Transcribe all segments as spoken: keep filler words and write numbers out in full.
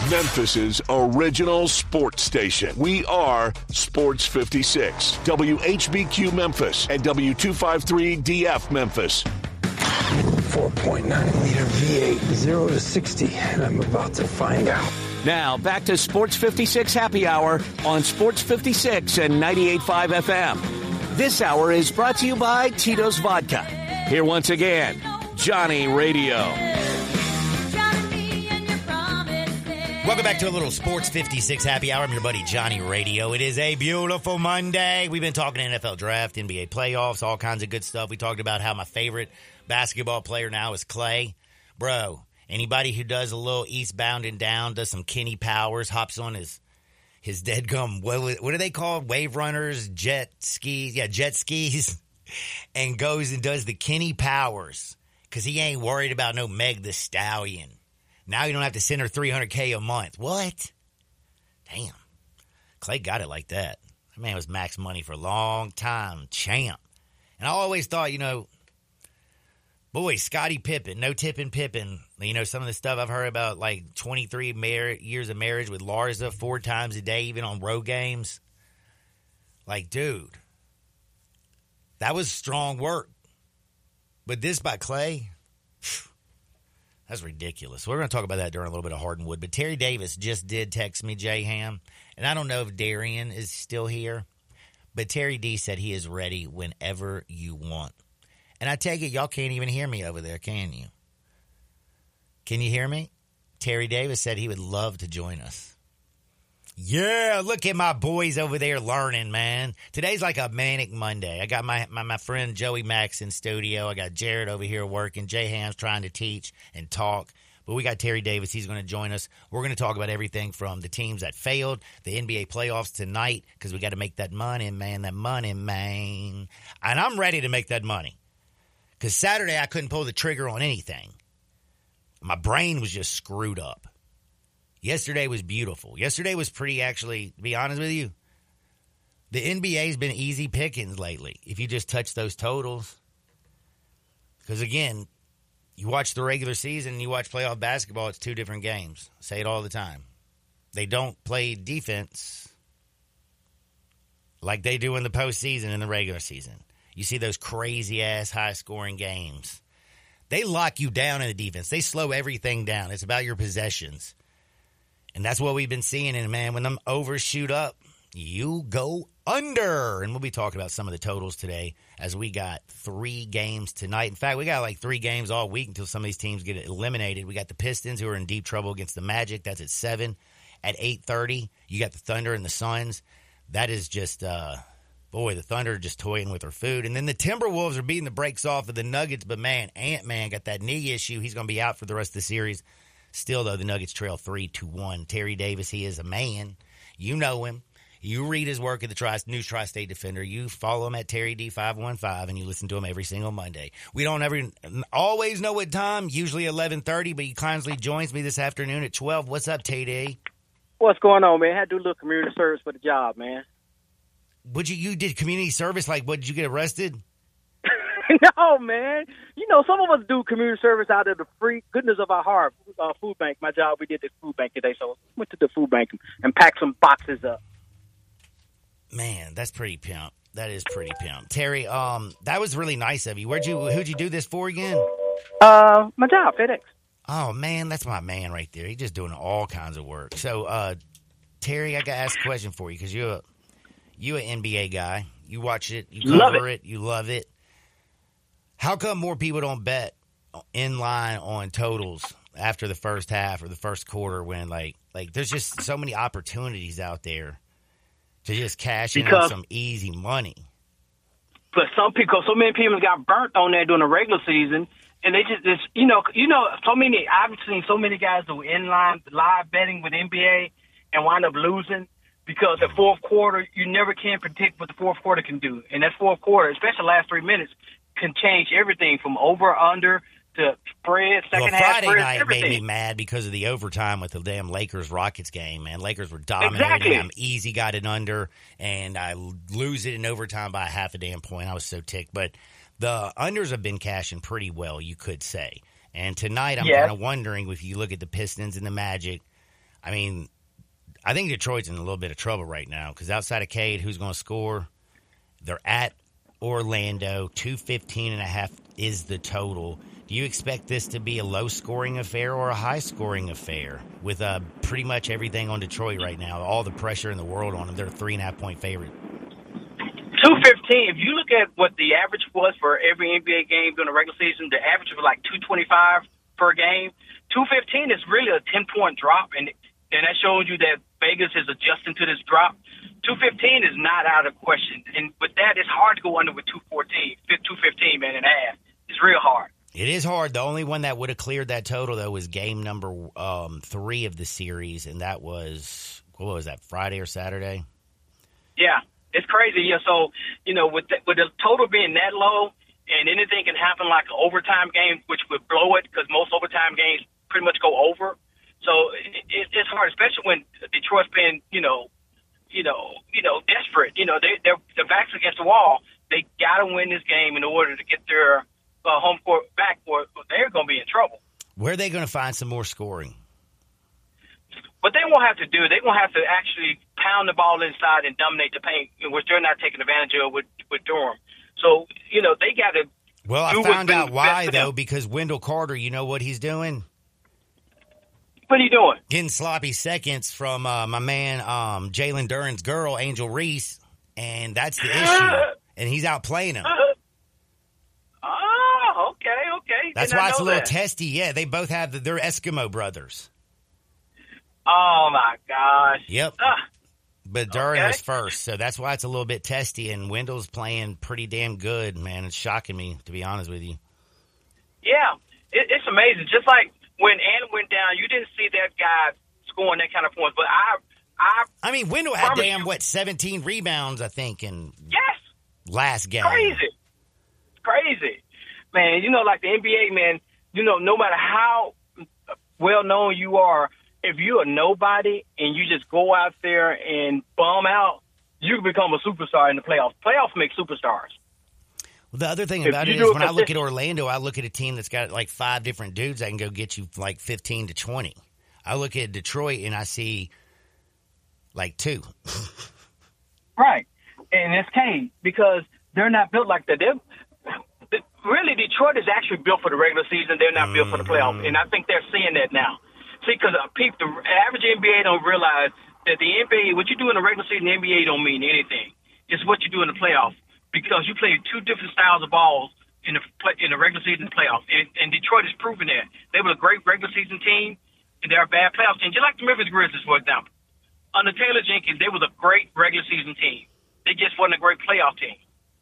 Memphis's original sports station. We are Sports fifty-six, W H B Q Memphis and W two fifty-three D F Memphis. four point nine liter V eight, zero to sixty, and I'm about to find out. Now, back to Sports fifty-six Happy Hour on Sports fifty-six and ninety-eight point five F M. This hour is brought to you by Tito's Vodka. Here once again, Johnny Radio. Welcome back to a little Sports fifty-six Happy Hour. I'm your buddy Johnny Radio. It is a beautiful Monday. We've been talking N F L draft, N B A playoffs, all kinds of good stuff. We talked about how my favorite basketball player now is Clay. Bro, anybody who does a little eastbound and down, does some Kenny Powers, hops on his his dead gum, what, what are they called? Wave runners, jet skis, yeah, jet skis, and goes and does the Kenny Powers because he ain't worried about no Meg the Stallion. Now you don't have to send her three hundred K a month. What? Damn. Clay got it like that. That man was max money for a long time. Champ. And I always thought, you know, boy, Scottie Pippen, no tipping Pippen. You know, some of the stuff I've heard about, like twenty-three mar- years of marriage with Larsa four times a day, even on road games. Like, dude, that was strong work. But this by Clay, that's ridiculous. We're going to talk about that during a little bit of Hardwood. But Terry Davis just did text me, J Ham, and I don't know if Darian is still here, but Terry D said he is ready whenever you want. And I take it y'all can't even hear me over there, can you? Can you hear me? Terry Davis said he would love to join us. Yeah, look at my boys over there learning, man. Today's like a manic Monday. I got my, my, my friend Joey Max in studio. I got Jared over here working. Jay Ham's trying to teach and talk. But we got Terry Davis. He's going to join us. We're going to talk about everything from the teams that failed, the N B A playoffs tonight, because we got to make that money, man, that money, man. And I'm ready to make that money. Because Saturday I couldn't pull the trigger on anything. My brain was just screwed up. Yesterday was beautiful. Yesterday was pretty, actually, to be honest with you. The N B A's been easy pickings lately, if you just touch those totals. Because, again, you watch the regular season and you watch playoff basketball, it's two different games. I say it all the time. They don't play defense like they do in the postseason in the regular season. You see those crazy-ass high-scoring games. They lock you down in the defense. They slow everything down. It's about your possessions. And that's what we've been seeing. And, man, when them overs shoot up, you go under. And we'll be talking about some of the totals today as we got three games tonight. In fact, we got like three games all week until some of these teams get eliminated. We got the Pistons, who are in deep trouble against the Magic. That's at seven. At eight thirty, you got the Thunder and the Suns. That is just, uh, boy, the Thunder just toying with their food. And then the Timberwolves are beating the brakes off of the Nuggets. But, man, Ant-Man got that knee issue. He's going to be out for the rest of the series. Still, though, the Nuggets trail three to one. Terry Davis, he is a man. You know him. You read his work at the Tri- News Tri-State Defender. You follow him at Terry D five one five, and you listen to him every single Monday. We don't ever always know what time, usually eleven thirty, but he kindly joins me this afternoon at twelve. What's up, T D? What's going on, man? I had to do a little community service for the job, man. Would you, you did community service? Like, what, did you get arrested? No, man. You know, some of us do community service out of the free goodness of our heart. Uh, food bank, my job, we did the food bank today, so I went to the food bank and packed some boxes up. Man, that's pretty pimp. That is pretty pimp. Terry, um, that was really nice of you. Where'd you, who'd you do this for again? Uh, my job, FedEx. Oh, man, that's my man right there. He's just doing all kinds of work. So, uh, Terry, I got to ask a question for you because you're a, you an N B A guy. You watch it. You cover it. it. You love it. How come more people don't bet in line on totals after the first half or the first quarter when, like, like there's just so many opportunities out there to just cash in on some easy money? But some people, so many people got burnt on that during the regular season, and they just, just you know, you know, so many. I've seen so many guys do in-line live betting with N B A and wind up losing because the fourth quarter, you never can predict what the fourth quarter can do, and that fourth quarter, especially the last three minutes, can change everything from over under to spread, second well, half Friday spread, night everything. made me mad because of the overtime with the damn Lakers-Rockets game, man. Lakers were dominating. Exactly. I'm easy got it under, and I lose it in overtime by a half a damn point. I was so ticked. But the unders have been cashing pretty well, you could say. And tonight I'm yes. kind of wondering if you look at the Pistons and the Magic, I mean, I think Detroit's in a little bit of trouble right now because outside of Cade, who's going to score? They're at Orlando. two fifteen and a half is the total. Do you expect this to be a low-scoring affair or a high-scoring affair with uh, pretty much everything on Detroit right now, all the pressure in the world on them? They're a three-and-a-half-point favorite. two fifteen, if you look at what the average was for every N B A game during the regular season, the average was like two twenty-five per game. two fifteen is really a ten-point drop, and, and that shows you that Vegas is adjusting to this drop. two fifteen is not out of question. And with that, it's hard to go under with two fourteen, two fifteen, man, and a half. It's real hard. It is hard. The only one that would have cleared that total, though, was game number um, three of the series, and that was, what was that, Friday or Saturday? Yeah, it's crazy. Yeah, so, you know, with the, with the total being that low, and anything can happen like an overtime game, which would blow it because most overtime games pretty much go over. So it, it, it's hard, especially when Detroit's been, you know, you know, you know, desperate. You know, they, they're their backs against the wall. They got to win this game in order to get their uh, home court back, or they're going to be in trouble. Where are they going to find some more scoring? What they won't have to do, they won't have to actually pound the ball inside and dominate the paint, which they're not taking advantage of with, with Durham. So, you know, they got to. Well, I found out why, though, because Wendell Carter, you know what he's doing? What are you doing? Getting sloppy seconds from uh, my man um, Jalen Duren's girl, Angel Reese, and that's the issue. And he's out playing him. Oh, okay, okay. That's Did why it's a little that. testy. Yeah, they both have the, they're Eskimo brothers. Oh my gosh. Yep. Ah, But Duren okay. was first, so that's why it's a little bit testy. And Wendell's playing pretty damn good, man. It's shocking me, to be honest with you. yeah, it, it's amazing. Just like when Ann went down, you didn't see that guy scoring that kind of points. But I, I, I mean, Wendell had promise damn you- what seventeen rebounds, I think, in yes, last game. crazy, crazy, man. You know, like the N B A, man. You know, no matter how well known you are, if you're a nobody and you just go out there and bum out, you can become a superstar in the playoffs. Playoffs make superstars. Well, the other thing If about you it do is it when I look at consistent- Orlando, I look at a team that's got like five different dudes that can go get you like fifteen to twenty. I look at Detroit and I see like two. Right. And it's Kane because they're not built like that. They're, the- really, Detroit is actually built for the regular season. They're not built for the playoffs. And I think they're seeing that now. See, because uh, people, the average N B A don't realize that the N B A, what you do in the regular season, the N B A don't mean anything. It's what you do in the playoffs because you play two different styles of balls in the play, in the regular season and playoffs. And, and Detroit is proving that. They were a great regular season team, and they're a bad playoff team, just like the Memphis Grizzlies, for example. Under Taylor Jenkins, they was a great regular season team. They just wasn't a great playoff team.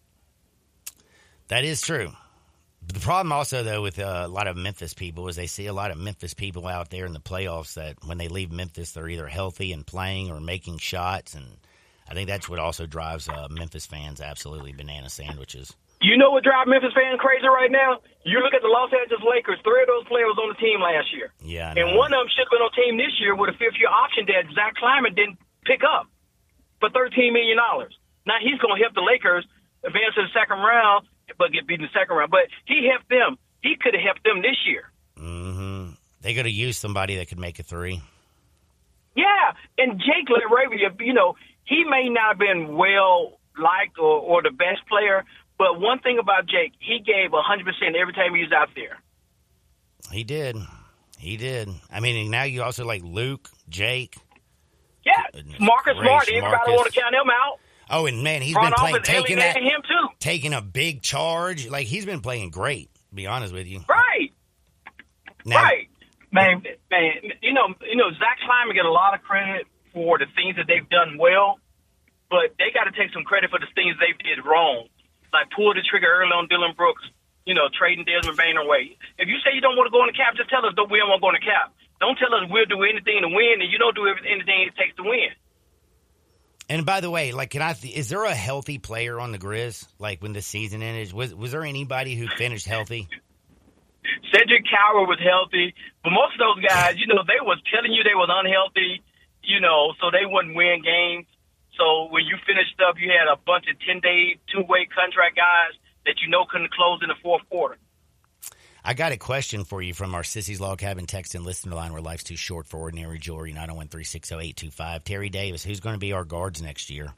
That is true. But the problem also, though, with uh, a lot of Memphis people is they see a lot of Memphis people out there in the playoffs that when they leave Memphis, they're either healthy and playing or making shots. And I think that's what also drives uh, Memphis fans absolutely banana sandwiches. You know what drives Memphis fans crazy right now? You look at the Los Angeles Lakers. Three of those players was on the team last year. Yeah, I And know. one of them should have been on the team this year with a fifth-year option that Zach Kleiman didn't pick up for thirteen million dollars. Now he's going to help the Lakers advance to the second round, but get beat in the second round. But he helped them. He could have helped them this year. Mm-hmm. They could have used somebody that could make a three. Yeah, and Jake LaRavia, you know, he may not have been well-liked or, or the best player, but one thing about Jake, he gave one hundred percent every time he was out there. He did. He did. I mean, and now you also like Luke, Jake. Yeah, Goodness Marcus gracious, Smart, everybody Marcus. want to count him out. Oh, and man, he's Front been playing, office taking that, alienating him too. taking a big charge. Like, he's been playing great, to be honest with you. Right, Now, right. Man, man, you know, you know, Zach Kleiman get a lot of credit for the things that they've done well, but they got to take some credit for the things they did wrong. Like pull the trigger early on Dylan Brooks, you know, trading Desmond Bain away. If you say you don't want to go on the cap, just tell us that we don't want to go on the cap. Don't tell us we'll do anything to win, and you don't do anything it takes to win. And by the way, like, can I? Th- is there a healthy player on the Grizz? Like when the season ended, was was there anybody who finished healthy? Cedric Coward was healthy, but most of those guys, you know, they was telling you they was unhealthy, you know, so they wouldn't win games. So when you finished up, you had a bunch of ten-day, two-way contract guys that you know couldn't close in the fourth quarter. I got a question for you from our Sissy's Log Cabin text and listener line where life's too short for ordinary jewelry, nine oh one, three six oh, eight two five. Terry Davis, who's going to be our guards next year?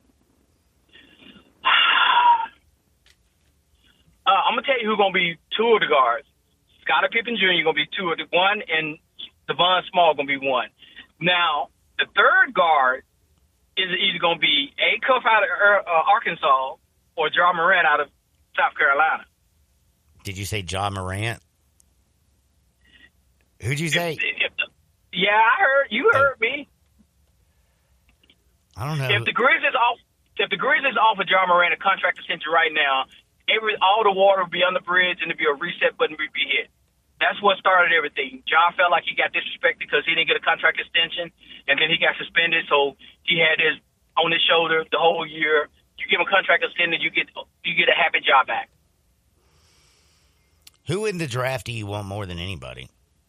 Uh, I'm going to tell you who's going to be two of the guards. Scottie Pippen Junior going to be two of the one, and Devon Small going to be one. Now, the third guard is either going to be A. Cuff out of uh, Arkansas or Ja Morant out of South Carolina. Did you say Ja Morant? Who'd you say? If, if the, yeah, I heard. You heard oh. me. I don't know. If the Grizzlies off, if the Grizzlies offer Ja Morant a contract extension right now, every all the water will be on the bridge and there'll be a reset button will be hit. That's what started everything. Ja felt like he got disrespected because he didn't get a contract extension, and then he got suspended, so he had his on his shoulder the whole year. You give him a contract extended, you get you get a happy job back. Who in the draft do you want more than anybody?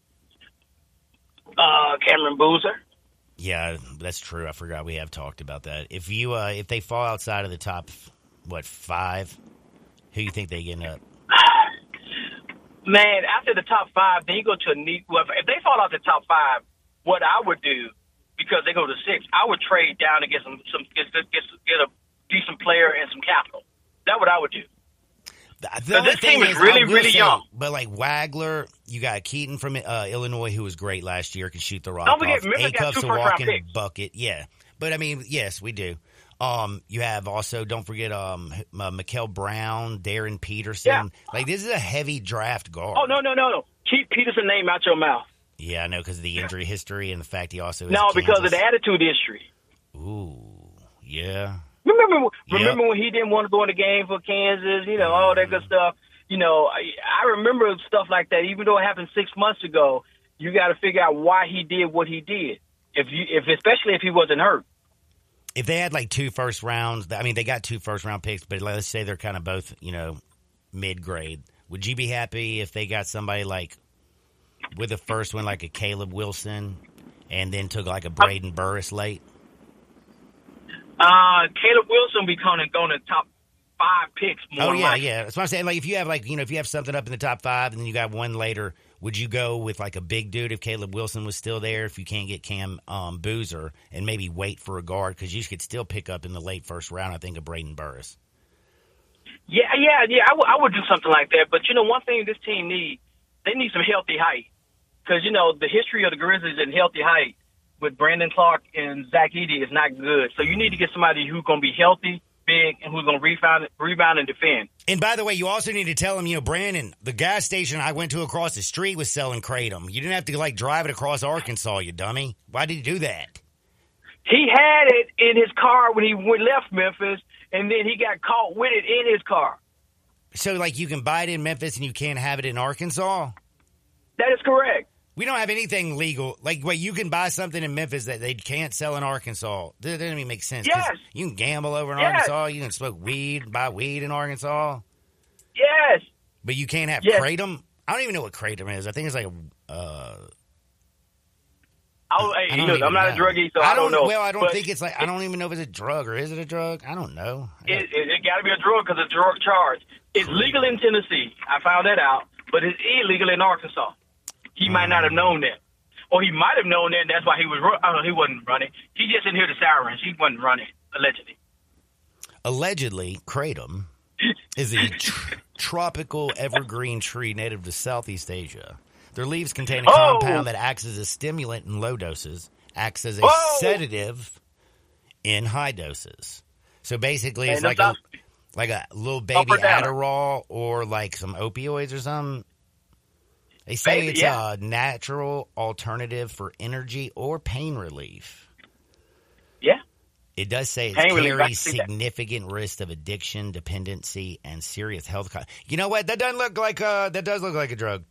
Uh, Cameron Boozer. Yeah, that's true. I forgot we have talked about that. If you uh, if they fall outside of the top, what, five, who you think they get up? Man, after the top five, then you go to a neat. Well, if they fall out the top five, what I would do, because they go to six, I would trade down and get some some get get, get a decent player and some capital. That's what I would do. The this team is, is really, really say, young. But like Wagler, you got Keaton from uh, Illinois, who was great last year, can shoot the rock Don't forget, off. Memphis got two a walking picks. bucket. Yeah, but I mean, yes, we do. Um, you have also, don't forget, um, uh, Mikael Brown, Darren Peterson. Yeah. Like, this is a heavy draft guard. Oh, no, no, no, no. Keep Peterson's name out your mouth. Yeah, I know, because of the injury history and the fact he also is No, Kansas. because of the attitude history. Ooh, yeah. Remember, yep. remember when he didn't want to go in the game for Kansas, you know, all that good stuff. You know, I, I remember stuff like that. Even though it happened six months ago, you got to figure out why he did what he did. If you, if especially if he wasn't hurt. If they had like two first rounds, I mean, they got two first round picks, but let's say they're kind of both, you know, mid grade. Would you be happy if they got somebody like with the first one, like a Caleb Wilson, and then took like a Braden Burris late? Uh, Caleb Wilson be going to go in the top five picks. More oh yeah, likely. yeah. That's what I'm saying. Like if you have like you know if you have something up in the top five and then you got one later, would you go with like a big dude if Caleb Wilson was still there? If you can't get Cam um, Boozer and maybe wait for a guard because you could still pick up in the late first round. I think of Braden Burris. Yeah, yeah, yeah. I, w- I would do something like that. But you know, one thing this team needs, they need some healthy height because you know the history of the Grizzlies in healthy height with Brandon Clark and Zach Edey is not good. So you need to get somebody who's going to be healthy, big, and who's going to rebound, rebound and defend. And by the way, you also need to tell him, you know, Brandon, the gas station I went to across the street was selling Kratom. You didn't have to, like, drive it across Arkansas, you dummy. Why did you do that? He had it in his car when he went, left Memphis, and then he got caught with it in his car. So, like, you can buy it in Memphis and you can't have it in Arkansas? That is correct. We don't have anything legal. Like, wait, you can buy something in Memphis that they can't sell in Arkansas. That doesn't even make sense. Yes. You can gamble over in yes. Arkansas. You can smoke weed, buy weed in Arkansas. Yes. But you can't have yes. Kratom? I don't even know what Kratom is. I think it's like a... Uh, I, I hey, look, I'm not know. a druggie, so I don't, I don't know. Well, I don't but think it's like... I don't even know if it's a drug, or is it a drug? I don't know. I it it, it got to be a drug because it's a drug charge. It's legal in Tennessee. I found that out. But it's illegal in Arkansas. He mm. might not have known that. Or he might have known that, and that's why he was. Uh, he wasn't running. He just didn't hear the sirens. He wasn't running, allegedly. Allegedly, Kratom is a tr- tropical evergreen tree native to Southeast Asia. Their leaves contain a oh. compound that acts as a stimulant in low doses, acts as a oh. sedative in high doses. So basically, it's and like a, like a little baby Adderall or like some opioids or something. They say Baby, it's yeah. a natural alternative for energy or pain relief. Yeah. It does say it pain carries relief, significant risk of addiction, dependency, and serious health. Co- you know what? That doesn't look like a, that does look like a drug.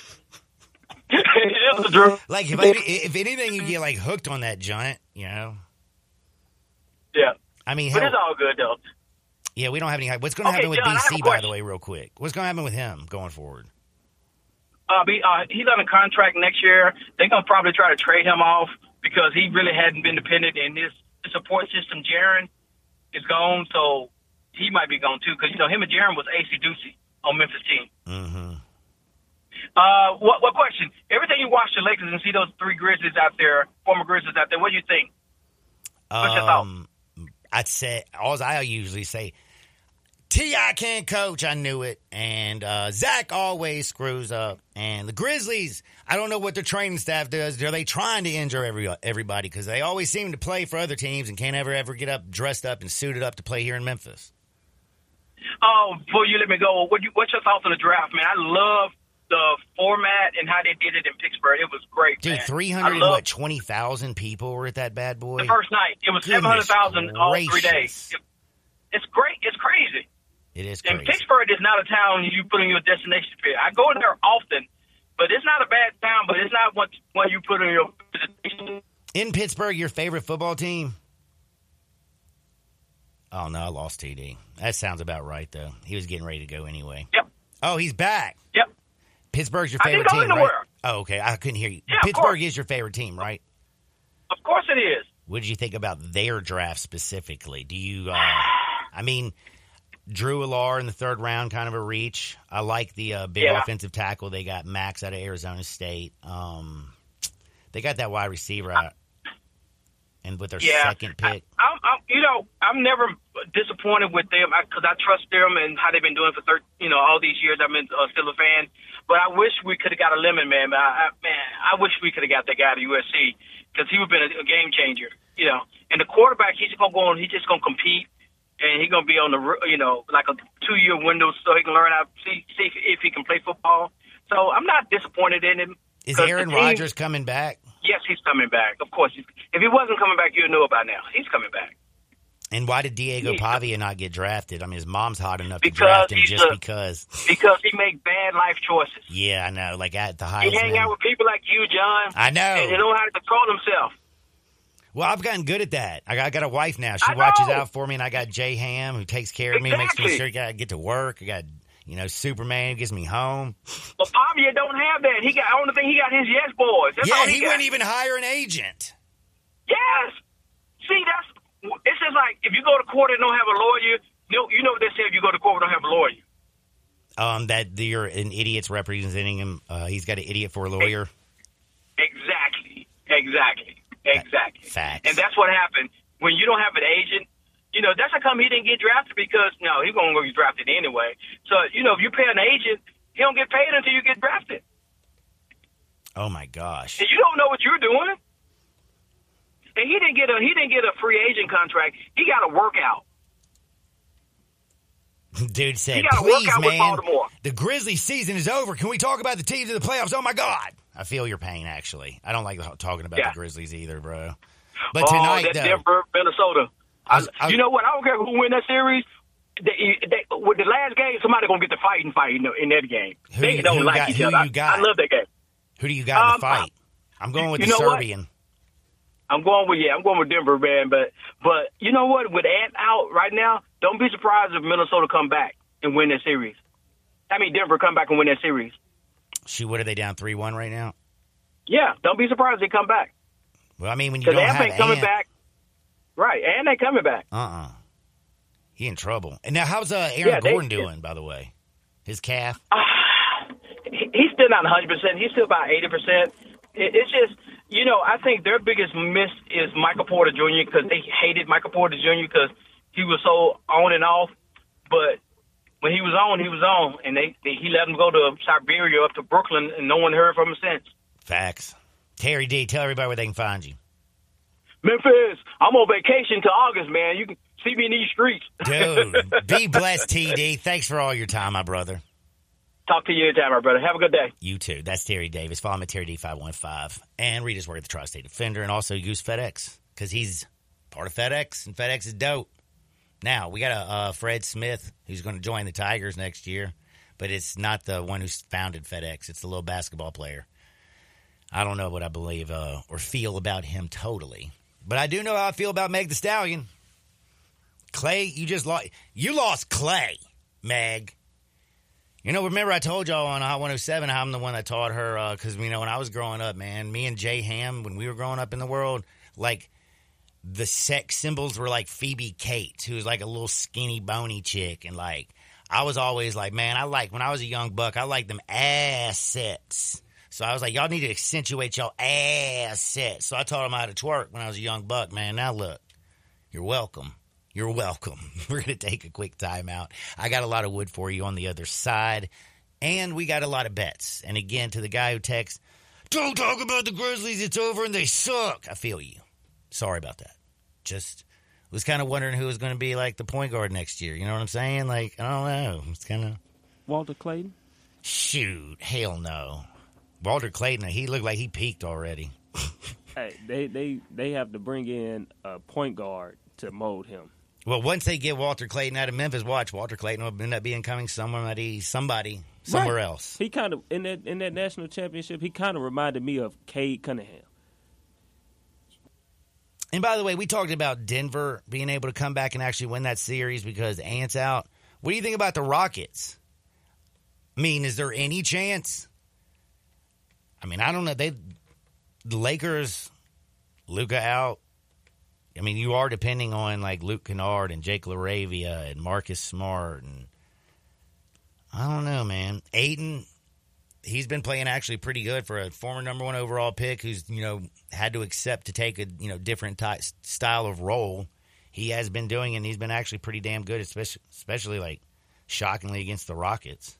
It is a drug. Like if, I, if anything, you get like hooked on that joint, you know? Yeah. I mean, but hell, it's all good though. Yeah, we don't have any. What's going to Okay, happen with John, B C, by the way, real quick? What's going to happen with him going forward? Uh, be, uh, he's on a contract next year. They're going to probably try to trade him off because he really hadn't been dependent in this support system. Jaren is gone, so he might be gone too because, you know, him and Jaren was A C Ducey on Memphis team. Mm-hmm. Uh, what, what question? Everything you watch the Lakers and see those three Grizzlies out there, former Grizzlies out there, what do you think? What's your thought? Um, I'd say, all I usually say, T I can't coach. I knew it. And uh, Zach always screws up. And the Grizzlies, I don't know what their training staff does. Are they trying to injure every everybody? Because they always seem to play for other teams and can't ever, ever get up, dressed up, and suited up to play here in Memphis. Oh, before you let me go, what you, what's your thoughts on the draft, man? I love the format and how they did it in Pittsburgh. It was great, Dude, man. three hundred twenty thousand people were at that bad boy? The first night. It was seven hundred thousand all three days. It, it's great. It's crazy. It is crazy. And Pittsburgh is not a town you put in your destination pick. I go there often, but it's not a bad town, but it's not one, one you put in your destination. In Pittsburgh, your favorite football team? Oh, no, I lost T D. That sounds about right, though. He was getting ready to go anyway. Yep. Oh, he's back. Yep. Pittsburgh's your I favorite didn't go team, anywhere. right? Oh, okay. I couldn't hear you. Yeah, of Pittsburgh course. is your favorite team, right? Of course it is. What did you think about their draft specifically? Do you, uh, I mean, Drew Allar in the third round, kind of a reach. I like the uh, big Yeah. offensive tackle. They got Max out of Arizona State. Um, they got that wide receiver out, and with their Yeah. second pick. I, I'm, I'm, you know, I'm never disappointed with them because I, I trust them and how they've been doing for thir- you know all these years. I've been uh, still a fan, but I wish we could have got a lemon man. Man, I, I, man, I wish we could have got that guy to U S C because he would have been a, a game changer. You know, and the quarterback, he's gonna go on. He's just gonna compete, and he's gonna be on the you know like a two year window so he can learn how see see if, if he can play football. So I'm not disappointed in him. Is 'cause Aaron the team- Rodgers coming back? Yes, he's coming back. Of course, he's, if he wasn't coming back, you'd know about now. He's coming back. And why did Diego Yeah. Pavia not get drafted? I mean, his mom's hot enough Because to draft him he's just a- because. Because he make bad life choices. Yeah, I know. Like at the He highest. hang out with people like you, John. I know. And he know how to control himself. Well, I've gotten good at that. I got, I got a wife now. She I know. watches out for me, and I got Jay Ham who takes care of me, makes me Exactly. sure I get to work. I got, you know, Superman who gets me home. But Pavia don't have that. He got only thing he got his yes boys. That's yeah, all he, he, got. wouldn't even hire an agent. Yes. See, that's it's just like if you go to court and don't have a lawyer. You know, you know what they say if you go to court and don't have a lawyer. Um, that you're an idiot's representing him. Uh, he's got an idiot for a lawyer. Exactly. Exactly. Exactly. Facts. And that's what happened when you don't have an agent. You know, that's how come he didn't get drafted because no, he's gonna go get drafted anyway. So you know, if you pay an agent, he don't get paid until you get drafted. Oh my gosh. And you don't know what you're doing. And he didn't get a he didn't get a free agent contract. He got a workout. Dude said, He got a please, workout with man, Baltimore. the Grizzlies season is over. Can we talk about the teams in the playoffs? Oh, my God. I feel your pain, actually. I don't like talking about Yeah. the Grizzlies either, bro. But oh, tonight, that though, Denver, Minnesota. I was- I was- you know what? I don't care who win that series. They, they, with the last game, somebody gonna get the fight and fight in, the, in that game. Who they you- don't who like got- each who other. you got? I, I love that game. who do you got in Um, the fight? I'm going with you the know what? Serbian. I'm going with yeah, I'm going with Denver, man. But but you know what? With Ant out right now, don't be surprised if Minnesota come back and win that series. I mean, Denver come back and win that series. Shoot, what are they down three one right now? Yeah, don't be surprised if they come back. Well, I mean, when you Because don't Ant have ain't coming Ant, back. Right, and they coming back. uh-uh. He in trouble. And now, how's uh, Aaron Yeah, they- Gordon doing, by the way? His calf? He- He's still not one hundred percent. He's still about eighty percent. It's just, you know, I think their biggest miss is Michael Porter Junior because they hated Michael Porter Junior because he was so on and off. But when he was on, he was on. And they, they he let him go to Siberia up to Brooklyn, and no one heard from him since. Facts. Terry D, tell everybody where they can find you. Memphis, I'm on vacation till August, man. You can see me in these streets. Dude, be blessed, T D. Thanks for all your time, my brother. Talk to you anytime, my brother. Have a good day. You too. That's Terry Davis. Follow him at Terry D five one five. And read his work at the Tri-State Defender. And also use FedEx because he's part of FedEx, and FedEx is dope. Now, we got a uh, Fred Smith who's going to join the Tigers next year, but it's not the one who founded FedEx. It's the little basketball player. I don't know what I believe uh, or feel about him totally, but I do know how I feel about Meg the Stallion. Clay, you just lost. You lost Clay, Meg. You know, remember I told y'all on Hot one oh seven I'm the one that taught her because, uh, you know, when I was growing up, man, me and Jay Ham, when we were growing up in the world, like the sex symbols were like Phoebe Cates, who was like a little skinny, bony chick. And like, I was always like, man, I like, when I was a young buck, I like them assets. So I was like, y'all need to accentuate y'all assets. So I taught them how to twerk when I was a young buck, man. Now look, you're welcome. You're welcome. We're going to take a quick timeout. I got a lot of wood for you on the other side, and we got a lot of bets. And again, to the guy who texts, don't talk about the Grizzlies, it's over and they suck. I feel you. Sorry about that. Just was kind of wondering who was going to be like the point guard next year. You know what I'm saying? Like, I don't know. It's kind of Walter Clayton? Shoot, hell no. Walter Clayton, he looked like he peaked already. Hey, they, they, they have to bring in a point guard to mold him. Well, once they get Walter Clayton out of Memphis, watch, Walter Clayton will end up being coming somebody, somebody, somewhere right. else. He kind of, in that in that national championship, he kind of reminded me of Cade Cunningham. And by the way, we talked about Denver being able to come back and actually win that series because Ant's out. What do you think about the Rockets? I mean, is there any chance? I mean, I don't know. They, the Lakers, Luka out. I mean, you are depending on, like, Luke Kennard and Jake LaRavia and Marcus Smart. And I don't know, man. Ayton, he's been playing actually pretty good for a former number one overall pick who's, you know, had to accept to take a, you know, different ty- style of role. He has been doing it, and he's been actually pretty damn good, especially, especially like, shockingly against the Rockets.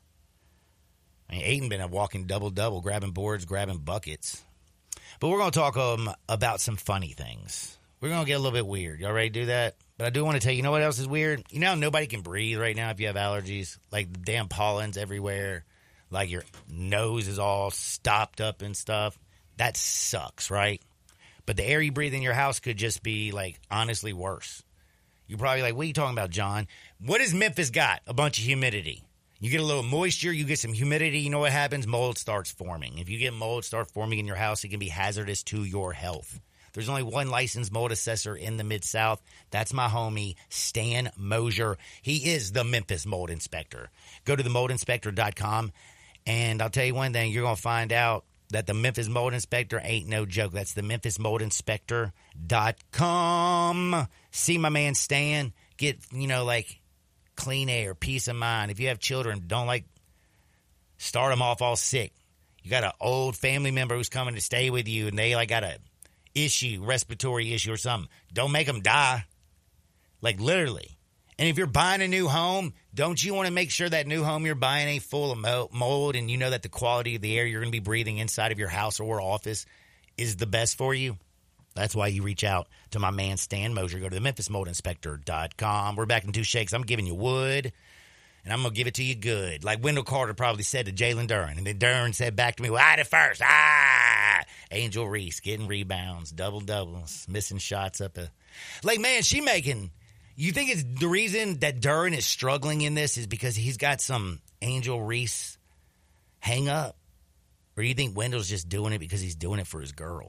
I mean, Ayton been a walking double-double, grabbing boards, grabbing buckets. But we're going to talk um, about some funny things. We're going to get a little bit weird. Y'all ready to do that? But I do want to tell you, you know what else is weird? You know how nobody can breathe right now if you have allergies? Like the damn pollen's everywhere. Like your nose is all stopped up and stuff. That sucks, right? But the air you breathe in your house could just be, like, honestly worse. You're probably like, what are you talking about, John? What has Memphis got? A bunch of humidity. You get a little moisture, you get some humidity, you know what happens? Mold starts forming. If you get mold start forming in your house, it can be hazardous to your health. There's only one licensed mold assessor in the Mid-South. That's my homie, Stan Mosier. He is the Memphis Mold Inspector. Go to the mold inspector dot com, and I'll tell you one thing. You're going to find out that the Memphis Mold Inspector ain't no joke. That's the memphis mold inspector dot com. See my man Stan. Get, you know, like, clean air, peace of mind. If you have children, don't, like, start them off all sick. You got an old family member who's coming to stay with you, and they, like, got a issue, respiratory issue or something. Don't make them die. Like, literally. And if you're buying a new home, don't you want to make sure that new home you're buying ain't full of mold and you know that the quality of the air you're going to be breathing inside of your house or office is the best for you? That's why you reach out to my man Stan Mosier. Go to the memphis mold inspector dot com. We're back in two shakes. I'm giving you wood, and I'm going to give it to you good. Like Wendell Carter probably said to Jalen Duren. And then Duren said back to me, well, I did first. Ah! Angel Reese getting rebounds, double-doubles, missing shots up. A, like, man, she making – you think it's the reason that Duren is struggling in this is because he's got some Angel Reese hang-up? Or do you think Wendell's just doing it because he's doing it for his girl?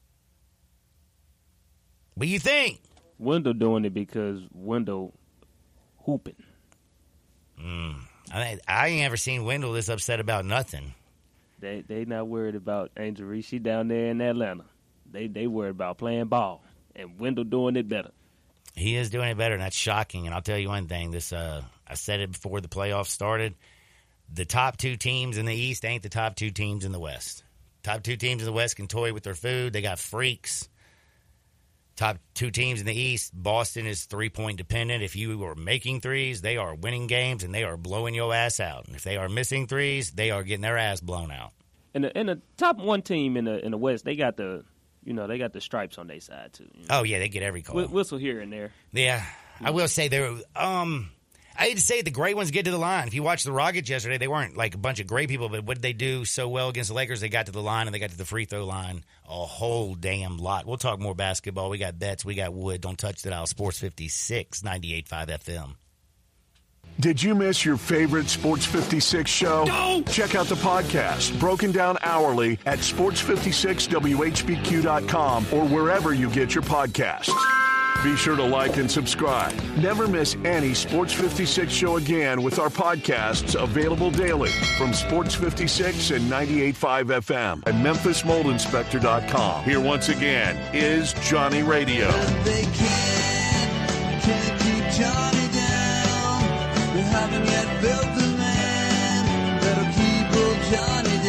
What do you think? Wendell doing it because Wendell hooping. Mm. I, I ain't ever seen Wendell this upset about nothing. They they not worried about Angel Reese. She down there in Atlanta. They they worried about playing ball. And Wendell doing it better. He is doing it better, and that's shocking. And I'll tell you one thing. This uh, I said it before the playoffs started. The top two teams in the East ain't the top two teams in the West. Top two teams in the West can toy with their food. They got freaks. Top two teams in the East, Boston is three-point dependent. If you are making threes, they are winning games, and they are blowing your ass out. And if they are missing threes, they are getting their ass blown out. And the, and the top one team in the in the West, they got the you know they got the stripes on their side too. You know? Oh yeah, they get every call. Wh- whistle here and there. Yeah, I will say they're. Um, I hate to say it, the great ones get to the line. If you watched the Rockets yesterday, they weren't like a bunch of great people, but what did they do so well against the Lakers? They got to the line and they got to the free throw line a whole damn lot. We'll talk more basketball. We got bets. We got wood. Don't touch the dial. Sports fifty-six, ninety-eight point five F M. Did you miss your favorite Sports fifty-six show? No! Check out the podcast, broken down hourly at sports fifty-six W H B Q dot com or wherever you get your podcasts. Be sure to like and subscribe. Never miss any Sports fifty-six show again with our podcasts available daily from Sports fifty-six and ninety-eight point five F M and memphis mold inspector dot com. Here once again is Johnny Radio. They can't, can't keep Johnny down. haven't yet built the man that'll keep old Johnny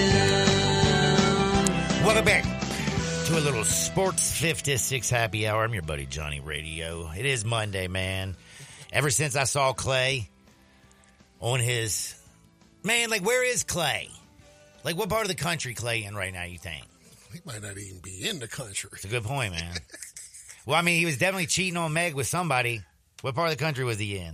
down. Welcome back to a little Sports fifty-six Happy Hour. I'm your buddy Johnny Radio. It is Monday, man. Ever since I saw Clay on his... Man, like, where is Clay? Like, what part of the country Clay in right now, you think? He might not even be in the country. It's a good point, man. Well, I mean, he was definitely cheating on Meg with somebody. What part of the country was he in?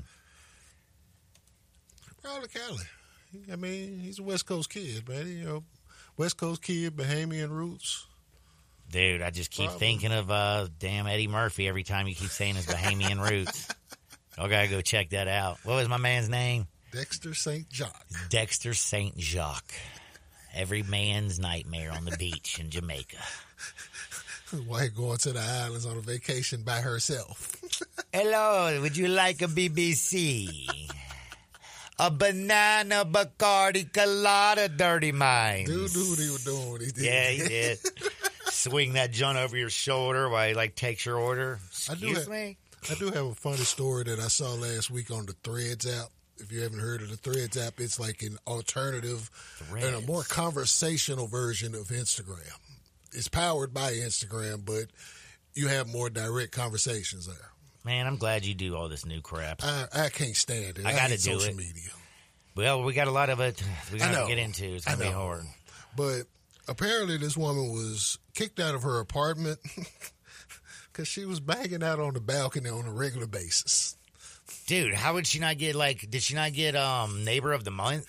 Probably Cali. I mean, he's a West Coast kid, man. You know, West Coast kid, Bahamian roots. Dude, I just keep Probably. thinking of uh, damn Eddie Murphy every time you keep saying his Bahamian roots. I gotta go check that out. What was my man's name? Dexter Saint Jacques. Dexter Saint Jacques. Every man's nightmare on the beach in Jamaica. White going to the islands on a vacation by herself. Hello, would you like a B B C? A banana Bacardi colada, dirty minds. Dude knew what he was doing when he did. Yeah, he did. Swing that joint over your shoulder while he, like, takes your order. I do Excuse have, me? I do have a funny story that I saw last week on the Threads app. If you haven't heard of the Threads app, it's like an alternative Threads. and a more conversational version of Instagram. It's powered by Instagram, but you have more direct conversations there. Man, I'm glad you do all this new crap. I, I can't stand it. I I gotta hate do social it. media. Well, we got a lot of it we I got to know. get into. It's I going to be know. hard. But apparently this woman was kicked out of her apartment because she was banging out on the balcony on a regular basis. Dude, how would she not get, like, did she not get um neighbor of the month?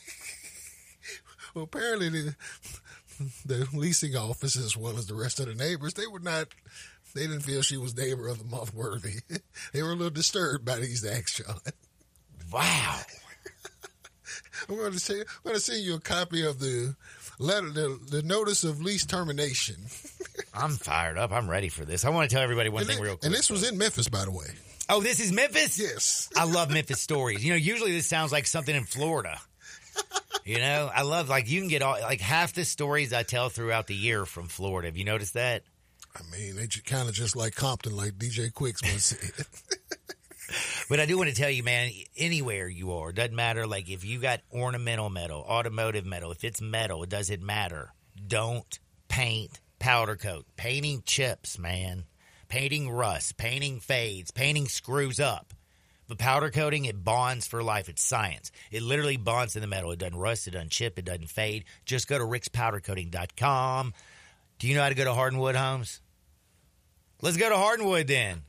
Well, apparently the, the leasing office, as well as the rest of the neighbors, they were not, they didn't feel she was neighbor of the month worthy. They were a little disturbed by these acts, John. Wow. I'm going to say, I'm going to send you a copy of the letter, the, the notice of lease termination. I'm fired up. I'm ready for this. I want to tell everybody one and, thing it- real quick. and this was in Memphis, by the way. Oh, this is Memphis? Yes. I love Memphis stories. You know, usually this sounds like something in Florida. You know, I love, like, you can get all, like, half the stories I tell throughout the year from Florida. Have you noticed that? I mean, they kind of just like Compton, like D J Quicks once said. But I do want to tell you, man, anywhere you are, doesn't matter. Like, if you got ornamental metal, automotive metal, if it's metal, it doesn't matter. Don't paint powder coat. Painting chips, man. Painting rust. Painting fades. Painting screws up. But powder coating, it bonds for life. It's science. It literally bonds to the metal. It doesn't rust. It doesn't chip. It doesn't fade. Just go to ricks powder coating dot com. Do you know how to go to Hardwood Homes? Let's go to Hardwood then.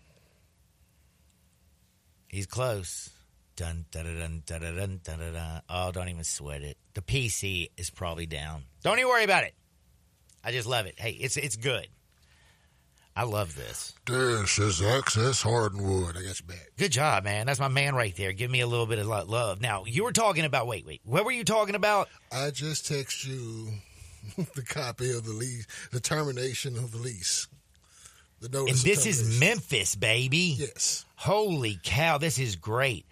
He's close. Dun, dun, dun, dun, dun, dun, dun, dun, dun. Oh, don't even sweat it. The P C is probably down. Don't even worry about it. I just love it. Hey, it's it's good. I love this. This is Access Hardwood. I got you back. Good job, man. That's my man right there. Give me a little bit of lo- love. Now, you were talking about, wait, wait. What were you talking about? I just text you the copy of the lease, the termination of the lease. The And notice of this is termination. Memphis, baby. Yes. Holy cow, this is great.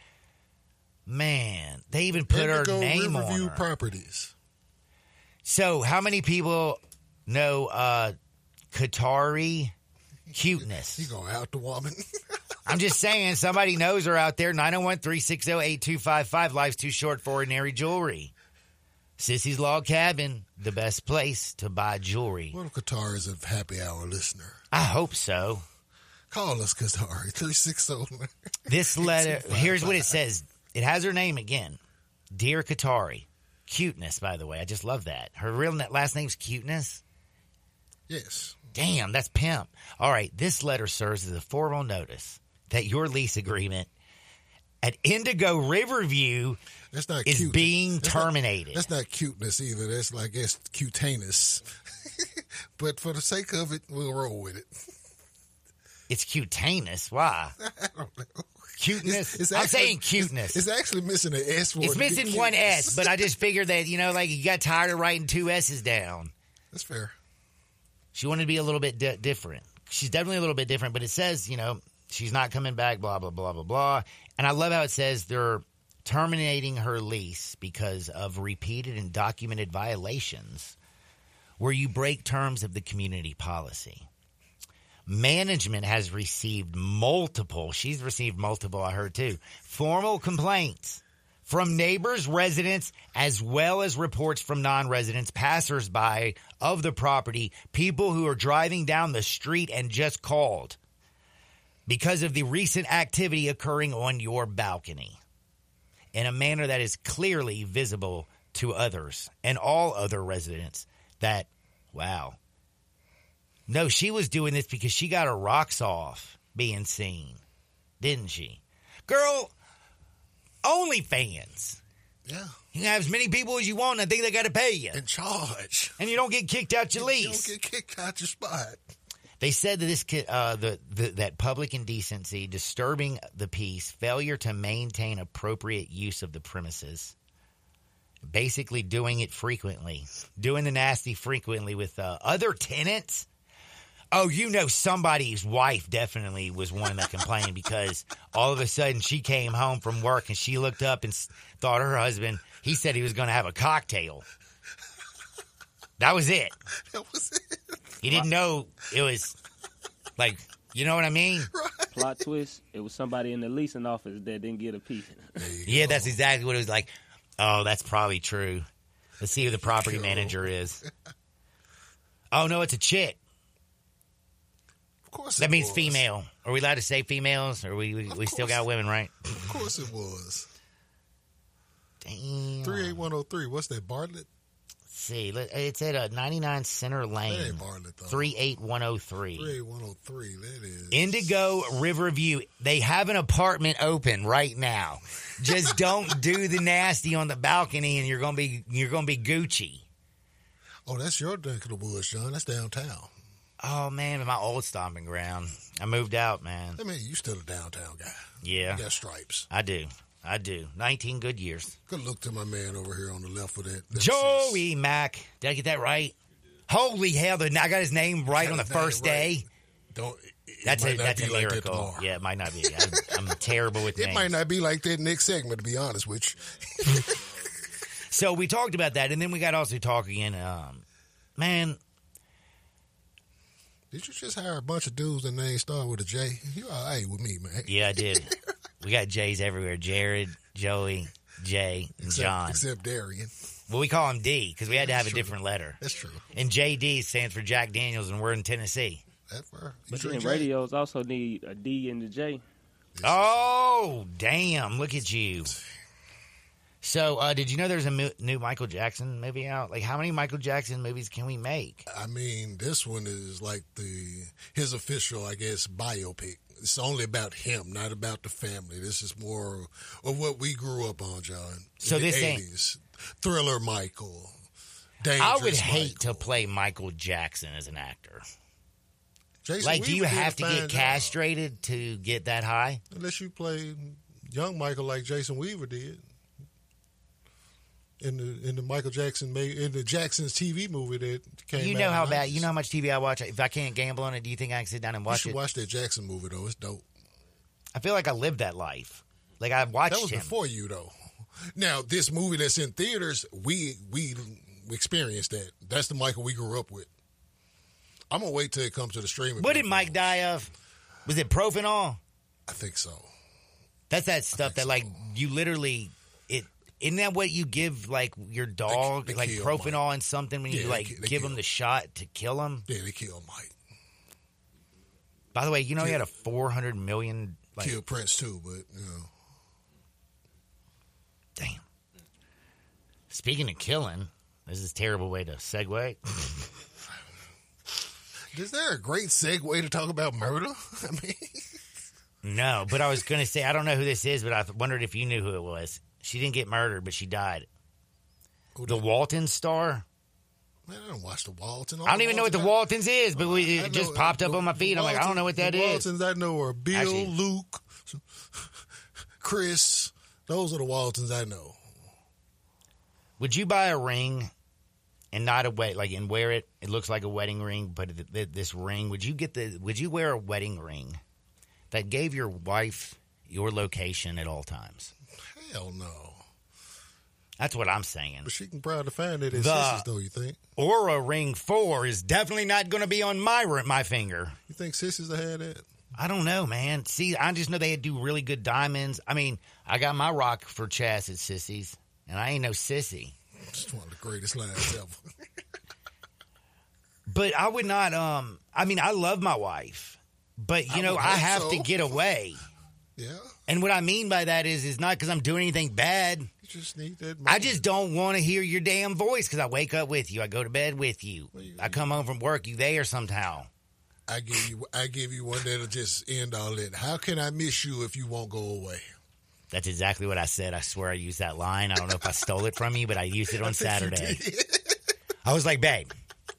Man, they even put Indigo her name on Riverview her. Properties. So, how many people know uh, Qatari cuteness? You gonna out the woman? I'm just saying, somebody knows her out there. nine oh one, three six oh, eight two five five. Life's too short for ordinary jewelry. Sissy's Log Cabin, the best place to buy jewelry. What if Qatar is a happy hour listener? I hope so. Call us, Qatar. three six zero. This letter, here's what it says. It has her name again. Dear Qatari. Cuteness, by the way. I just love that. Her real na- last name's Cuteness? Yes. Damn, that's pimp. All right, this letter serves as a formal notice that your lease agreement at Indigo Riverview That's not is cute. being That's terminated. Not, that's not cuteness either. That's like it's cutaneous. But for the sake of it, we'll roll with it. It's cutaneous. Why? I don't know. Cuteness. It's- it's I'm actually- saying cuteness. It's, it's actually missing an S word. It's to get missing one cuteness. S, but I just figured that, you know, like you got tired of writing two S's down. That's fair. She wanted to be a little bit di- different. She's definitely a little bit different, but it says, you know, she's not coming back, blah, blah, blah, blah, blah. And I love how it says they're terminating her lease because of repeated and documented violations where you break terms of the community policy. Management has received multiple, she's received multiple, I heard too, formal complaints from neighbors, residents, as well as reports from non-residents, passersby of the property, people who are driving down the street and just called because of the recent activity occurring on your balcony in a manner that is clearly visible to others and all other residents that, wow. No, she was doing this because she got her rocks off being seen, didn't she? Girl, OnlyFans. Yeah. You can have as many people as you want, and I think they got to pay you. In charge. And you don't get kicked out your You lease. don't get kicked out your spot. They said that this ki- uh, the, the that public indecency, disturbing the peace, failure to maintain appropriate use of the premises, basically doing it frequently, doing the nasty frequently with uh, other tenants. Oh, you know, somebody's wife definitely was one that complained because all of a sudden she came home from work and she looked up and s- thought her husband, he said he was going to have a cocktail. That was it. That was it. He didn't know it was like, you know what I mean? Plot twist, it was somebody in the leasing office that didn't get a piece. Yeah, that's exactly what it was like. Oh, that's probably true. Let's see who the property manager is. Oh, no, it's a chick. Of course it That means was. female. Are we allowed to say females? Or we we, we still got women, right? Of course it was. Damn. three eight one oh three. What's that, Bartlett? Let's see. Let- It's at a ninety-nine Center That Lane. ain't Bartlett, though. three eight one oh three three. eight one oh three. That is. Indigo Riverview. They have an apartment open right now. Just don't do the nasty on the balcony, and you're gonna be you're gonna be Gucci. Oh, that's your neck of the woods, John. That's downtown. Oh man, my old stomping ground. I moved out, man. I mean, you still a downtown guy. Yeah, You got stripes. I do. I do. Nineteen good years. Good look to my man over here on the left with that. that Joey Mack. Did I get that right? Holy hell! the- I got his name right Got on the his name first right. day. Don't. It That's might a not that's be a like that miracle. tomorrow. Yeah, it might not be. I, I'm terrible with It names. might not be like that next segment, to be honest with you. So we talked about that, and then we got also talking. Um, man, Did you just hire a bunch of dudes that name start with a J? You all right with me, man. yeah, I did. We got J's everywhere: Jared, Joey, Jay, and Except, John. except Darian. Well, we call him D because we had to have That's a true. different letter. That's true. And J D stands for Jack Daniels, and we're in Tennessee. That far. You But drink then J? radios also need a D and a J. Oh, damn. Look at you. So, uh, did you know there's a mo- new Michael Jackson movie out? Like, how many Michael Jackson movies can we make? I mean, this one is like the his official, I guess, biopic. It's only about him, not about the family. This is more of what we grew up on, John. So in the this ain't- eighties. Thriller Michael. I Dangerous would hate Michael. to play Michael Jackson as an actor. Jason Like, do you Weaver did have a to fine get job. castrated to get that high? Unless you play young Michael like Jason Weaver did. In the in the Michael Jackson made in the Jackson's T V movie that came You out know in how the bad, nineties. you know how much T V I watch. If I can't gamble on it, do you think I can sit down and You watch should it? watch that Jackson movie though. It's dope. I feel like I lived that life. Like, I watched That was him. before you though. Now this movie that's in theaters, we we experienced that. That's the Michael we grew up with. I'm gonna wait till it comes to the streaming. What did Mike die of? Was it Propanol? I think so. That's that stuff that, so. like, you literally, it, isn't that what you give, like, your dog, they like, kill Propanol Mike. and something when Yeah, you, they like, ki- they give kill. him the shot to kill him? Yeah, they killed Mike. By the way, you know he Kill. had a four hundred million, like, Killed Prince too, but you know. damn. Speaking of killing, this is a terrible way to segue. Is there a great segue to talk about murder? I mean, No, but I was going to say, I don't know who this is, but I wondered if you knew who it was. She didn't get murdered, but she died. who The did- Walton star? man, I don't watch the Walton. I don't even know what the Waltons is, but we, I it just know- popped up the- on my feed. the I'm like, I don't know what that the is. Waltons I know are Bill, Actually- Luke, Chris. Those are the Waltons I know. Would you buy a ring and not a wet like and wear it? It looks like a wedding ring, but th- th- this ring. Would you get the? Would you wear a wedding ring that gave your wife your location at all times? Hell no. That's what I'm saying. But she can proud to find it in The- Sissy's, though, you think? Aura Ring Four is definitely not going to be on my ri- my finger. You think Sissy's have had that? I don't know, man. See, I just know they do really good diamonds. I mean, I got my rock for Chas at Sissy's, and I ain't no sissy. It's one of the greatest lines ever. But I would not, um, I mean, I love my wife, but, you I know, I have so. to get away. Yeah. And what I mean by that is, is not because I'm doing anything bad. You just need that money. I just don't want to hear your damn voice because I wake up with you. I go to bed with you. Well, you I come home from work. You there somehow. I give you I give you one that'll just end all that. How can I miss you if you won't go away? That's exactly what I said. I swear I used that line. I don't know if I stole it from you, but I used it on Saturday. I was like, babe,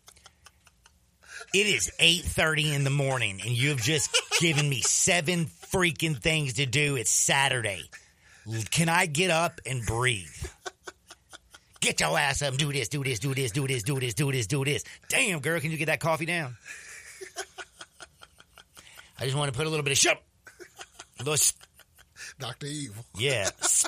it is eight thirty in the morning, and you've just given me seven freaking things to do. It's Saturday. Can I get up and breathe? Get your ass up and do this, do this, do this, do this, do this, do this, do this. Damn, girl, can you get that coffee down? I just want to put a little bit of shut. A little Doctor Evil. Yeah.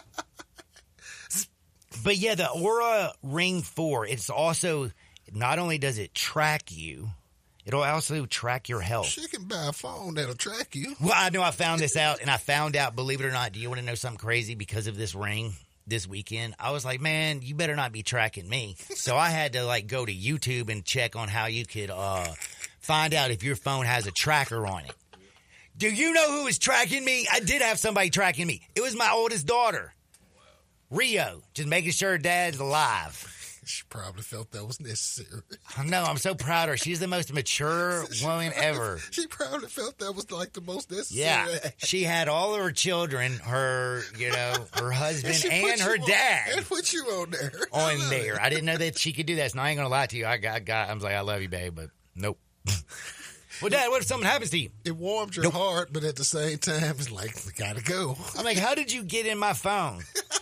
But yeah, the Oura Ring four, it's also, not only does it track you, it'll also track your health. She can buy a phone that'll track you. Well, I know I found this out, and I found out, believe it or not, do you want to know something crazy because of this ring this weekend? I was like, man, you better not be tracking me. So I had to, like, go to YouTube and check on how you could uh, find out if your phone has a tracker on it. Do you know who was tracking me? I did have somebody tracking me. It was my oldest daughter, Rio, just making sure dad's alive. She probably felt that was necessary. I know. I'm so proud of her. She's the most mature woman ever. She probably felt that was like the most necessary. Yeah. She had all of her children, her, you know, her husband, and, and her on, dad. And put you on there. On there. I didn't know that she could do that. So I ain't going to lie to you. I got, I got, I was like, I love you, babe, but nope. Well, Dad, what if something happens to you? It warms your nope. heart, but at the same time, it's like, we gotta go. I'm like, how did you get in my phone?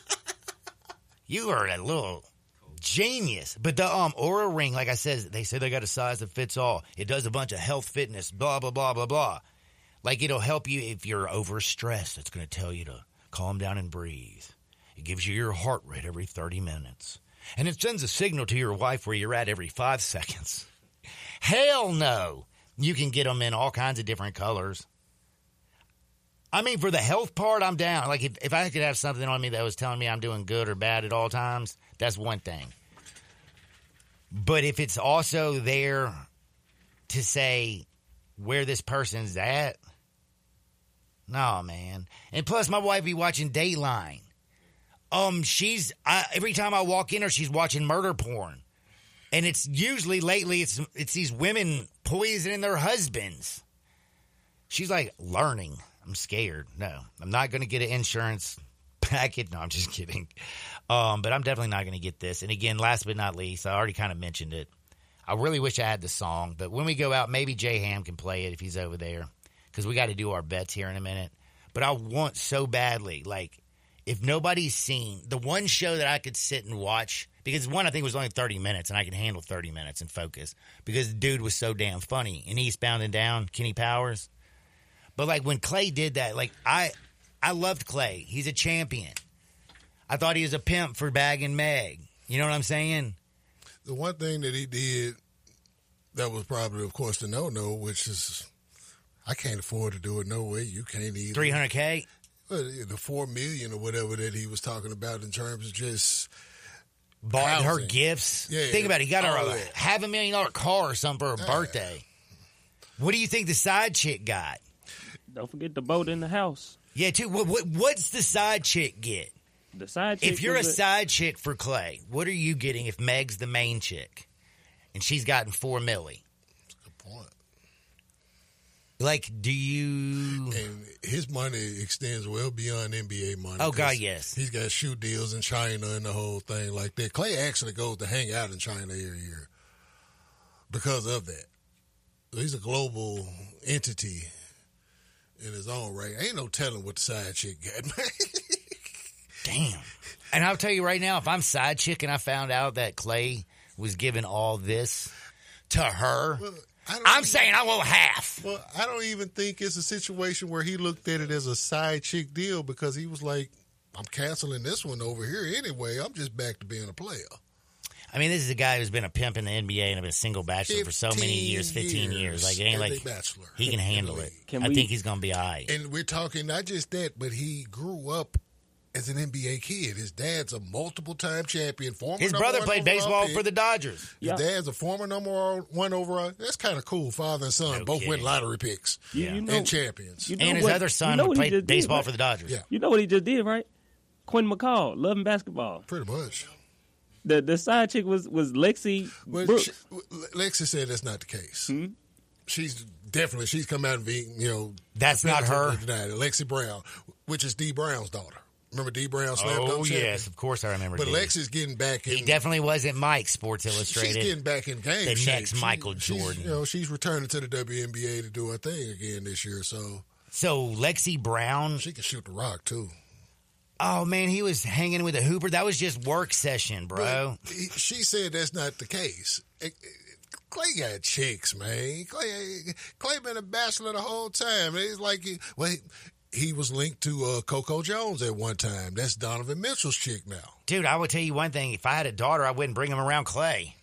You are a little genius. But the um Oura Ring, like I said, they say they got a size that fits all. It does a bunch of health, fitness, blah, blah, blah, blah, blah. Like, it'll help you if you're overstressed. It's going to tell you to calm down and breathe. It gives you your heart rate every thirty minutes. And it sends a signal to your wife where you're at every five seconds. Hell no. You can get them in all kinds of different colors. I mean, for the health part, I'm down. Like, if, if I could have something on me that was telling me I'm doing good or bad at all times, that's one thing. But if it's also there to say where this person's at, no, man. And plus, my wife be watching Dateline. Um, she's, I, every time I walk in her, she's watching murder porn. And it's usually, lately, it's it's these women poisoning their husbands. She's like, learning. I'm scared. No, I'm not going to get an insurance package. No, I'm just kidding. Um, but I'm definitely not going to get this. And again, last but not least, I already kind of mentioned it. I really wish I had the song. But when we go out, maybe J Ham can play it if he's over there. Because we got to do our bets here in a minute. But I want so badly, like, if nobody's seen the one show that I could sit and watch, because one I think was only thirty minutes, and I can handle thirty minutes and focus, because the dude was so damn funny. And Eastbound and Down, Kenny Powers. But like when Clay did that, like I, I loved Clay. He's a champion. I thought he was a pimp for bagging Meg. You know what I'm saying? The one thing that he did that was probably, of course, the no-no, which is I can't afford to do it. No way. You can't either. three hundred K? Well, the four million dollars or whatever that he was talking about in terms of just bought housing. Her gifts. Yeah, Think about it. He got her oh, a yeah. half a million dollar car or something for her yeah. birthday. What do you think the side chick got? Don't forget the boat in the house. Yeah, too. What, what What's the side chick get? The side chick. If you're a a side chick for Clay, what are you getting if Meg's the main chick and she's gotten four milli? That's a good point. Like, do you? And his money extends well beyond N B A money. Oh God, yes. He's got shoe deals in China and the whole thing like that. Clay actually goes to hang out in China every year because of that. He's a global entity in his own right. Ain't no telling what the side chick got, man. Damn. And I'll tell you right now, if I'm side chick and I found out that Clay was giving all this to her, well, I don't I'm even, saying I want half. Well, I don't even think it's a situation where he looked at it as a side chick deal because he was like, I'm canceling this one over here anyway. I'm just back to being a player. I mean, this is a guy who's been a pimp in the N B A and been a single bachelor for so many years, fifteen years. Like, it ain't like bachelor. He can handle it. Can I we, think he's going to be all right. And we're talking not just that, but he grew up as an N B A kid. His dad's a multiple-time champion. Former His brother played baseball pick. for the Dodgers. His yeah. dad's a former number one overall. That's kind of cool. Father and son no both kidding. win lottery picks you, you know, and champions. You know and his what, other son you know played baseball did, right? for the Dodgers. Yeah. You know what he just did, right? Quinn McCall, loving basketball. Pretty much. The the side chick was, was Lexi well, Brooks. she, Lexi said that's not the case. Mm-hmm. She's definitely, she's come out and be, you know. That's not her. Lexi Brown, which is Dee Brown's daughter. Remember Dee Brown slam dunk Oh, champion? yes, of course I remember But Dee. Lexi's getting back in. He definitely wasn't Mike, Sports Illustrated. She's getting back in game The shape. next Michael she, Jordan. She's, you know, she's returning to the W N B A to do her thing again this year, so. So, Lexi Brown. She can shoot the rock, too. Oh, man, he was hanging with a Hooper. That was just work session, bro. But he, she said that's not the case. It, it, Clay got chicks, man. Clay, Clay been a bachelor the whole time. It's like, he, well, he, he was linked to uh, Coco Jones at one time. That's Donovan Mitchell's chick now. Dude, I will tell you one thing. If I had a daughter, I wouldn't bring him around Clay.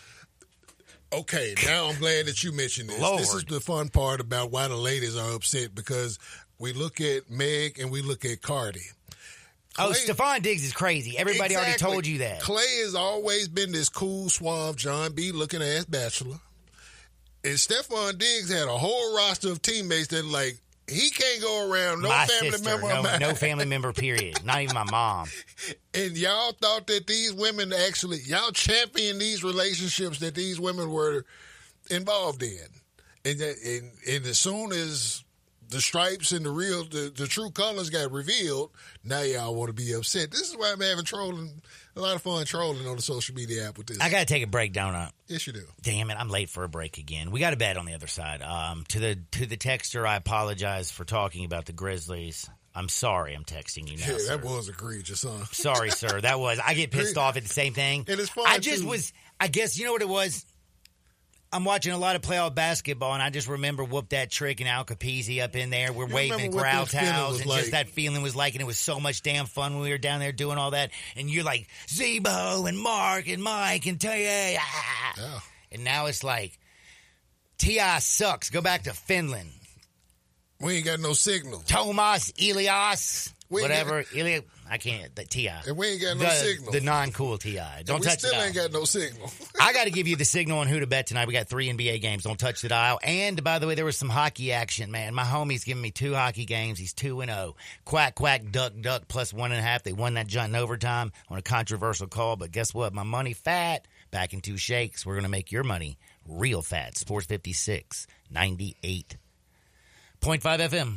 Okay, now I'm glad that you mentioned this. Lord. This is the fun part about why the ladies are upset, because we look at Meg and we look at Cardi. Oh, Clay, Stephon Diggs is crazy. Everybody exactly. already told you that. Clay has always been this cool, suave, John B. looking ass bachelor. And Stephon Diggs had a whole roster of teammates that, like, he can't go around no my family sister, member no, of mine. no family member, period. Not even my mom. And y'all thought that these women actually, y'all championed these relationships that these women were involved in. And, that, and, and as soon as the stripes and the real, the, the true colors got revealed, now y'all want to be upset. This is why I'm having trolling, a lot of fun trolling on the social media app with this. I got to take a break, don't I? Yes, you do. Damn it, I'm late for a break again. We got a bet on the other side. Um, to the to the texter, I apologize for talking about the Grizzlies. I'm sorry I'm texting you now, Yeah, sir. that was egregious, huh? Sorry, sir. That was. I get pissed off at the same thing. And it's fun, I just too. was, I guess, you know what it was? I'm watching a lot of playoff basketball, and I just remember Whoop That Trick and Al Capizzi up in there. We're You waving remember what growl that feeling towels, was and like. just that feeling was like, and it was so much damn fun when we were down there doing all that. And you're like, Zebo and Mark and Mike and T A Ah. Yeah. And now it's like, T I sucks. Go back to Finland. We ain't got no signal. Tomas, Elias, We ain't whatever. Eli- I can't. The T I. And we ain't got no the, signal. The non-cool T I. Don't we touch still the dial. ain't got no signal. I got to give you the signal on who to bet tonight. We got three N B A games. Don't touch the dial. And, by the way, there was some hockey action, man. My homie's giving me two hockey games. He's two and oh. Quack, quack, duck, duck, plus one and a half. They won that junk in overtime on a controversial call. But guess what? My money fat. Back in two shakes. We're going to make your money real fat. Sports fifty-six, ninety-eight point five F M.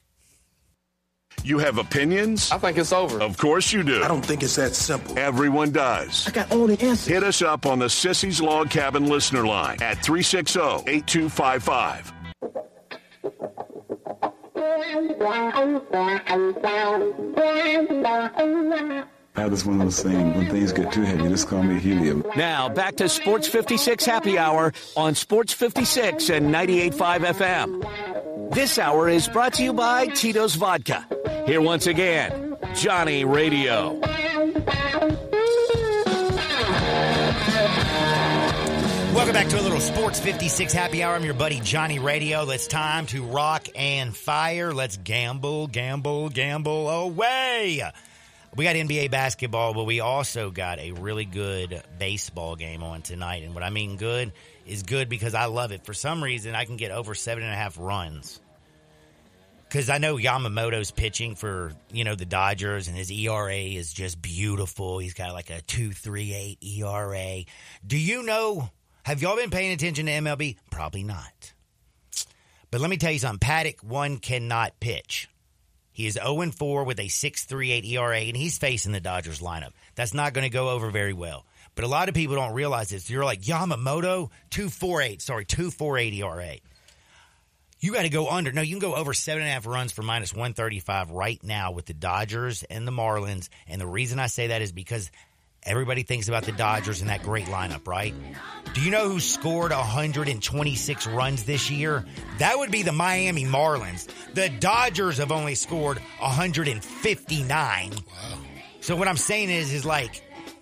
You have opinions? I think it's over. Of course you do. I don't think it's that simple. Everyone does. I got all the answers. Hit us up on the Sissy's Log Cabin listener line at three six zero, eight two five five. Now this one of those things, when things get too heavy, just call me helium. Now back to Sports fifty-six Happy Hour on Sports fifty-six and ninety-eight point five F M. This hour is brought to you by Tito's Vodka. Here once again, Johnny Radio. Welcome back to a little Sports fifty-six Happy Hour. I'm your buddy Johnny Radio. It's time to rock and fire. Let's gamble, gamble, gamble away. We got N B A basketball, but we also got a really good baseball game on tonight. And what I mean good is good because I love it. For some reason, I can get over seven and a half runs. Because I know Yamamoto's pitching for, you know, the Dodgers, and his E R A is just beautiful. He's got like a two point three eight E R A. Do you know, have y'all been paying attention to M L B? Probably not. But let me tell you something. Paddock, one, cannot pitch. He is oh and four with a six point three eight E R A, and he's facing the Dodgers lineup. That's not going to go over very well. But a lot of people don't realize this. You're like, Yamamoto, two point four eight, sorry, two point four eight E R A. You got to go under. No, you can go over seven and a half runs for minus one thirty-five right now with the Dodgers and the Marlins. And the reason I say that is because everybody thinks about the Dodgers and that great lineup, right? Do you know who scored one hundred twenty-six runs this year? That would be the Miami Marlins. The Dodgers have only scored one hundred fifty-nine. Wow. So what I'm saying is, is like,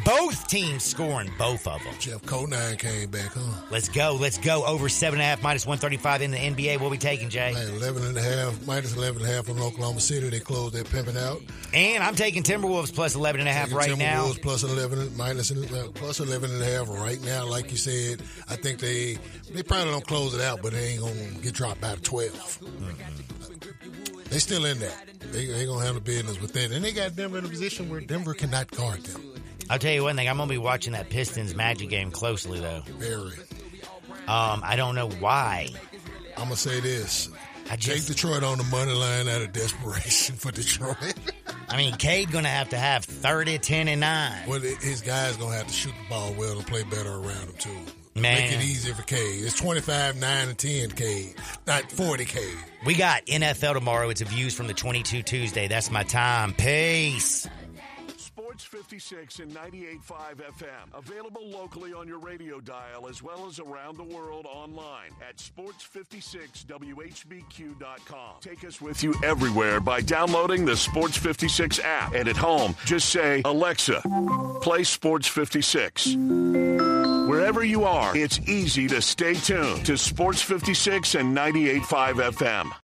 Both teams scoring both of them. Jeff Conine came back, huh? Let's go. Let's go. Over seven and a half, minus one thirty-five in the N B A. What we taking, Jay? Man, eleven and a half, minus eleven and a half from Oklahoma City. They closed their pimping out. And I'm taking Timberwolves plus eleven and a half taking right Timberwolves now. Timberwolves plus eleven, minus uh, plus eleven and a half right now. Like you said, I think they they probably don't close it out, but they ain't gonna get dropped by twelve. Mm-hmm. They still in there. They they gonna handle business with that, and they got Denver in a position where Denver cannot guard them. I'll tell you one thing. I'm going to be watching that Pistons Magic game closely, though. Very. Um, I don't know why. I'm going to say this. I just, Take Detroit on the money line out of desperation for Detroit. I mean, Cade going to have to have thirty, ten, and nine. Well, his guys going to have to shoot the ball well and play better around him, too. Man. Make it easier for Cade. It's twenty-five, nine, and ten, Cade. Not forty, Cade. We got N F L tomorrow. It's a Views from the twenty-two Tuesday. That's my time. Peace. Sports fifty-six and ninety-eight point five F M. Available locally on your radio dial as well as around the world online at sports fifty-six W H B Q dot com. Take us with you everywhere by downloading the Sports fifty-six app. And at home, just say, Alexa, play Sports fifty-six. Wherever you are, it's easy to stay tuned to Sports fifty-six and ninety-eight point five F M.